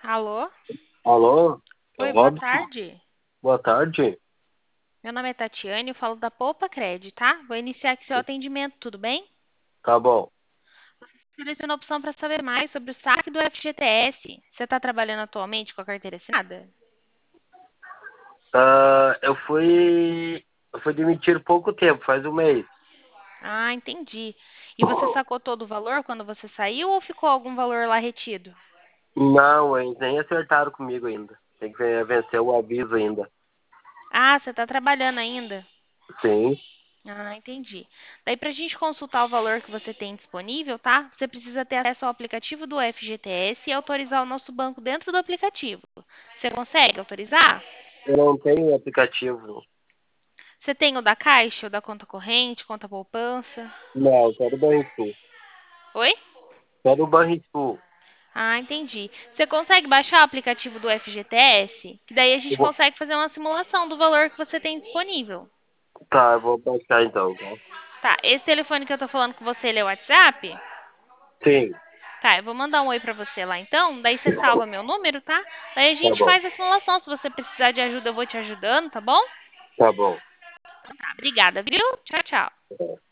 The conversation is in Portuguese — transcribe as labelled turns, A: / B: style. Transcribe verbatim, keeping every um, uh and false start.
A: Alô?
B: Alô? É o
A: Oi, boa
B: Robson?
A: tarde.
B: Boa tarde.
A: Meu nome é Tatiane, eu falo da Poupa Cred, tá? Vou iniciar aqui seu atendimento, tudo bem?
B: Tá bom.
A: Seleciona a opção para saber mais sobre o saque do F G T S. Você está trabalhando atualmente com a carteira assinada?
B: Ah, eu fui. Eu fui demitido há pouco tempo, faz um mês.
A: Ah, entendi. E você sacou todo o valor quando você saiu ou ficou algum valor lá retido?
B: Não, eles nem acertaram comigo ainda. Tem que ven- vencer o aviso ainda.
A: Ah, você está trabalhando ainda?
B: Sim.
A: Ah, entendi. Daí, para a gente consultar o valor que você tem disponível, tá? Você precisa ter acesso ao aplicativo do F G T S e autorizar o nosso banco dentro do aplicativo. Você consegue autorizar?
B: Eu não tenho aplicativo.
A: Você tem o da Caixa, o da conta corrente, conta poupança?
B: Não, quero o Banrisul.
A: Oi?
B: Quero o Banrisul.
A: Ah, entendi. Você consegue baixar o aplicativo do F G T S? Que daí a
B: Eu
A: gente
B: vou-
A: consegue fazer uma simulação do valor que você tem disponível.
B: Tá, eu vou baixar então, tá?
A: Tá, esse telefone que eu tô falando com você, ele é o WhatsApp?
B: Sim,
A: Tá, eu vou mandar um oi pra você lá então, daí você salva meu número, tá? Daí a
B: tá
A: gente
B: bom.
A: faz a simulação. Se você precisar de ajuda, eu vou te ajudando, tá bom?
B: Tá bom.
A: Tá, obrigada, viu? Tchau, tchau.
B: É.